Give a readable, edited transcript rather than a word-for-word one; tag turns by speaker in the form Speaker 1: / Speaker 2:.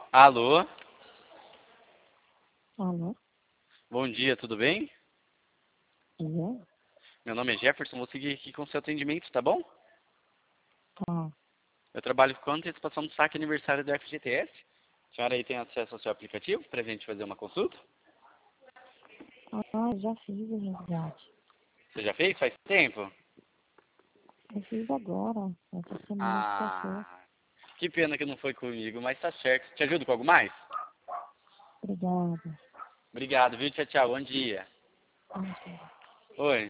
Speaker 1: Alô,
Speaker 2: Alô?
Speaker 1: bom dia, tudo bem?
Speaker 2: Dia?
Speaker 1: Meu nome é Jefferson, vou seguir aqui com o seu atendimento, tá bom?
Speaker 2: Tá.
Speaker 1: Eu trabalho com antecipação do saque aniversário do FGTS. A senhora aí tem acesso ao seu aplicativo para a gente fazer uma consulta?
Speaker 2: Ah, já fiz o resgate.
Speaker 1: Você já fez? Faz tempo?
Speaker 2: Eu fiz agora, essa semana que passou.
Speaker 1: Ah, que pena que não foi comigo, mas tá certo. Te ajudo com algo mais?
Speaker 2: Obrigada.
Speaker 1: Obrigado, viu? Tchau, tchau, bom dia.
Speaker 2: Bom dia.
Speaker 1: Oi.